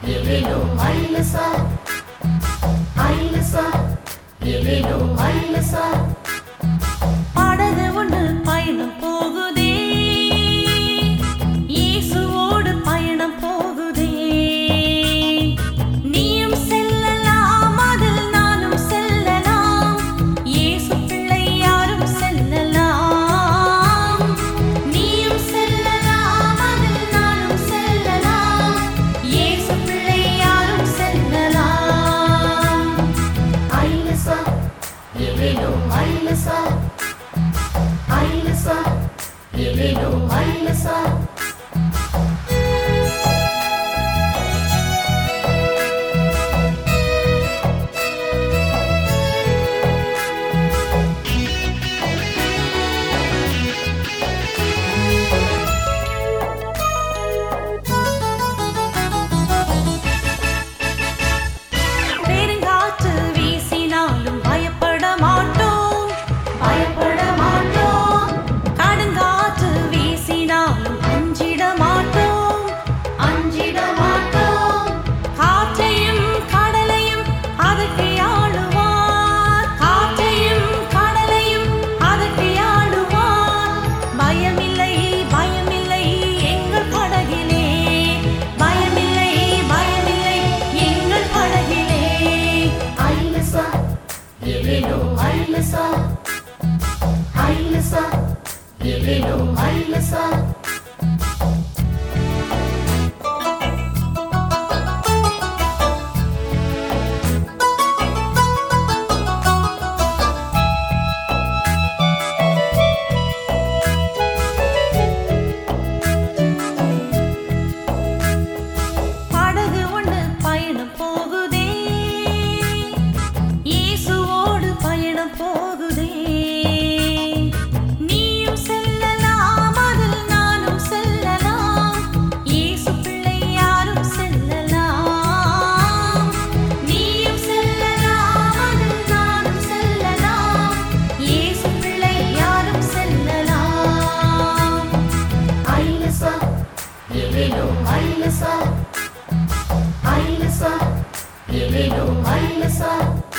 Yeleno Ailasa, Ailasa, Yeleno Ailasa. படகு ஒன்று பயணம் போகுதே, இயேசுவோடு பயணம் போகுதே. நீயும் செல்லலாம், அதில் நானும் செல்லலாம். இயேசு பிள்ளை யாரும் செல்லலாம். நீயும் செல்லலாம், அதில் நானும் செல்லலாம். இயேசு பிள்ளை யாரும் செல்லலாம். Ailasa, Yeleno Ailasa. Ailasa, Yeleno Ailasa. பெருங்காற்று வீசினாலும் பயப்பட மாட்டோம், பயப்பட மாட்டோம். கடுங்காற்று வீசினாலும் அஞ்சிட மாட்டோம், அஞ்சிட மாட்டோம். காற்றையும் கடலையும் அதற்கு ஆளுவார், காற்றையும் கடலையும் அதற்கு ஆளுவார். பயமில்லை, பயமில்லை எங்கள் படகிலே, பயமில்லை, பயமில்லை எங்கள் படகிலே. Ailasa, Yeleno Ailasa. Ailasa, Yeleno Ailasa. படகு ஒன்று பயணம் போகுதே, இயேசுவோடு பயணம் போகுதே. நீயும் செல்லலாம், அதில் நானும் செல்லலாம். இயேசு பிள்ளை யாரும் செல்லலாம். நீயும் செல்லலாம், அதில் நானும் செல்லலாம். இயேசு பிள்ளை யாரும் செல்லலாம். Ailasa, Yeleno Ailasa. Ailasa, Yeleno Ailasa.